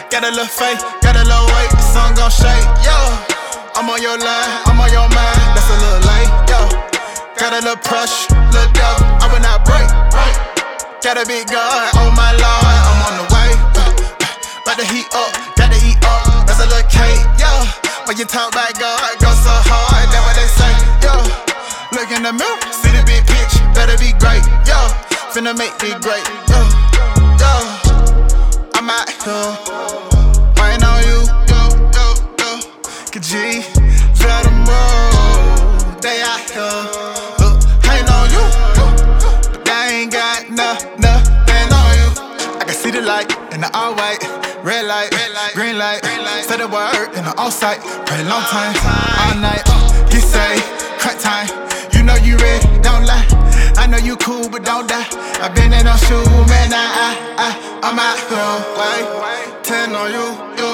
Got a little faith, got a little weight, the sun gon' shake, yo. I'm on your line, I'm on your mind, that's a little late, yo. Got a little pressure, little devil, I will not break. Got a big God, oh my Lord, I'm on the way. About to heat up, gotta eat up, that's a little cake, yo. When you talk about God, go so hard, that's what they say, yo. Look in the mirror, see the big picture, better be great, yo. Finna make me great, yo, yo. I'm out here, waiting on you, yo, yo, yo. G, let them roll, they out here. Look, ain't on you, but they ain't got nothing on you. I can see the light in the all white, red light, green light. Say the word in the on site, pray long time, all night. Get saved, cut time. You know you ready, don't lie. I know you cool, but don't die. I been in those shoes, man. I'm out here, wait. 10 on you, yo.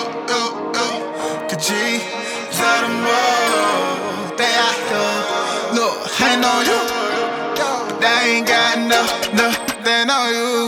G, let them roll. They out here. Look, ain't on you, but they ain't got nothing on you.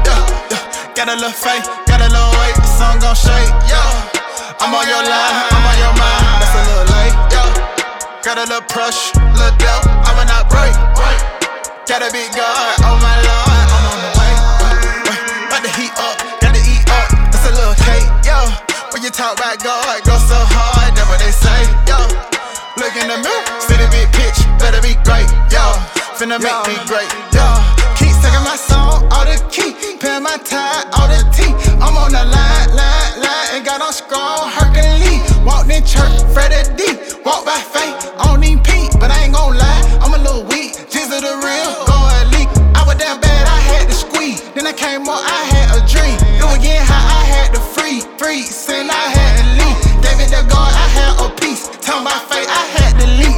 Got a little faith, got a little weight, the sun gon' shake, yo. I'm on your line, I'm on your mind, that's a little late, yo. Got a little pressure, little devil, I will not break. Got a big God, oh my Lord, I'm on the way. About to heat up, gotta eat up, that's a little cake, yo. When you talk about God, go so hard, that's what they say, yo. Look in the mirror, see the big picture, better be great, yo. Finna make me great, yo. Keep singing my song, all the key, paying my time, all the tea. I'm on the line, and got on strong, Hercules. Walked in church, Freddie D. Walk by faith, I don't even pee, but I ain't gon' lie, I'm a little weak. Jizzle the real, go elite. I was damn bad, I had to squeeze. Then I came on, I had a dream. It was getting high, I had to free. Sin, I had to leave. Gave it to God, I had a peace. Tell my fate, I had to lead,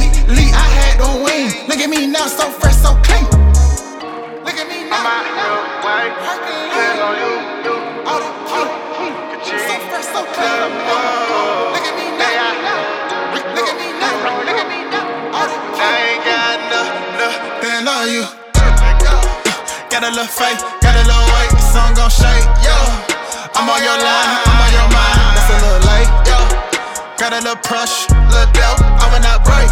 I had to win. Look at me now, so fresh, so clean. Look at me now. I'm out here, wait. Hands on you, all the key. So fresh, so clean. Look at me now. Look at me now. Look at me now. All the key. I ain't got nothing on you. Got a little faith, got a little weight, the sun gon' shake, yo. I'm on your line, I'm on your mind, that's a little late, yo. Got a little pressure, little devil, I will not break.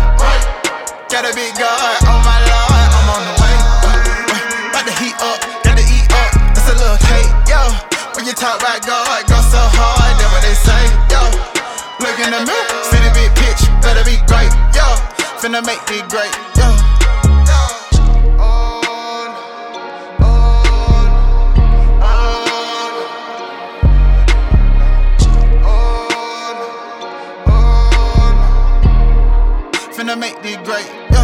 Got a big God, oh my Lord, I'm on the way. About to heat up, gotta eat up, that's a little cake, yo. When you talk about God, go so hard, that's what they say, yo. Look in the mirror, see the big picture, better be great, yo. Finna make me great, yo. Finna make me great, yo.